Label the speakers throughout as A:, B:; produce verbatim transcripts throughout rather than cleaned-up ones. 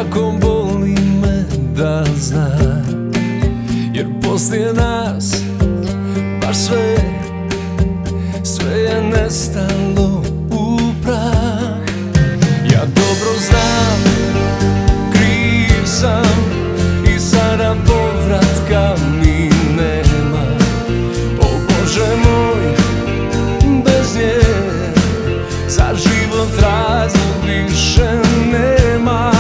A: jako boli me da znam, jer poslije nas baš sve, sve je nestalo u prah. Ja dobro znam, kriv sam i sada povratka mi nema. O Bože moj, bez nje za život razlog više nemam.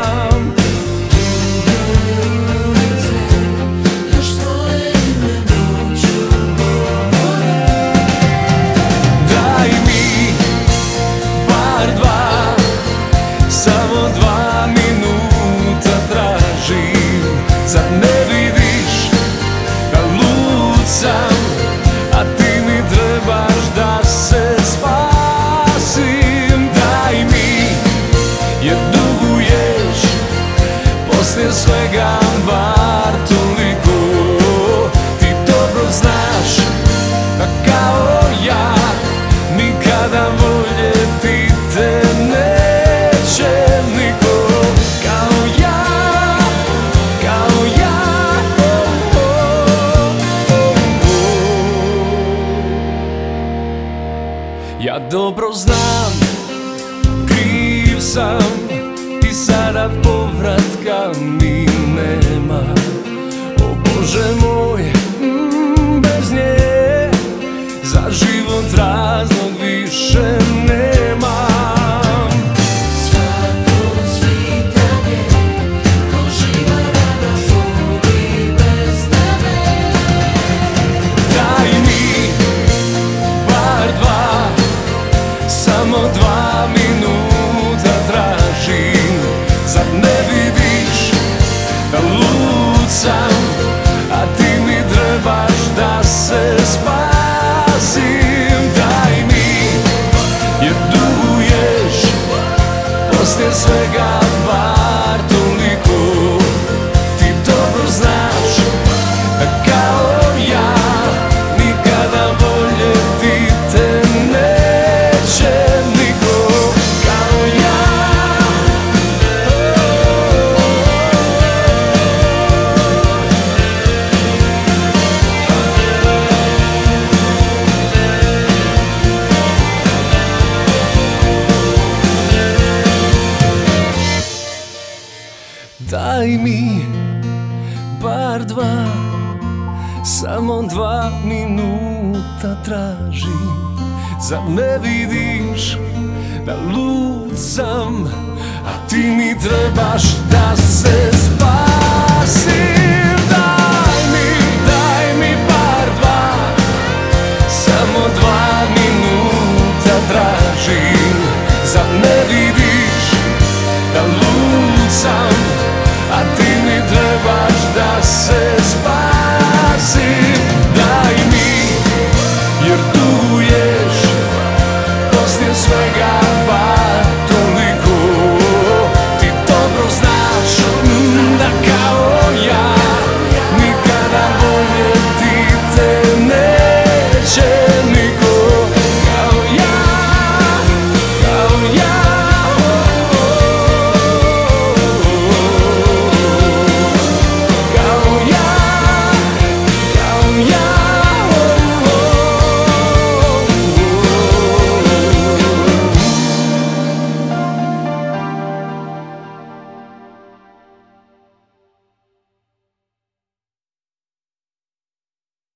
A: Daj mi bar dva, samo dva minuta tražim. Zar ne vidiš da lud sam, a ti mi trebaš da se spasim. Daj mi, jer duguješ poslije svega bar toliko. Ti dobro znaš da kao ja nikada voljeti te neće niko. Kao ja, kao ja, oh, oh, oh, oh. Ja dobro znam, kriv sam i sada povratka mi nema. O Bože moj, mm, bez nje za život razlog više nemam.
B: Svako svitanje ko živa rana budi bez tebe.
A: Daj mi bar dva, samo dva minuta tražim. Zar ne vidiš da lud sam, a ti mi trebaš da se spasim. Daj mi, jer duguješ poslije svega bar toliko. Ti dobro znaš da kao ja nikada voljeti te neće niko. Kao ja. Daj mi bar dva, samo dva minuta tražim. Zar ne vidiš da lud sam, a ti mi trebaš da se spasim. Daj mi, daj mi bar dva, samo dva minuta tražim. Zar ne vidiš da lud sam, a ti mi trebaš da se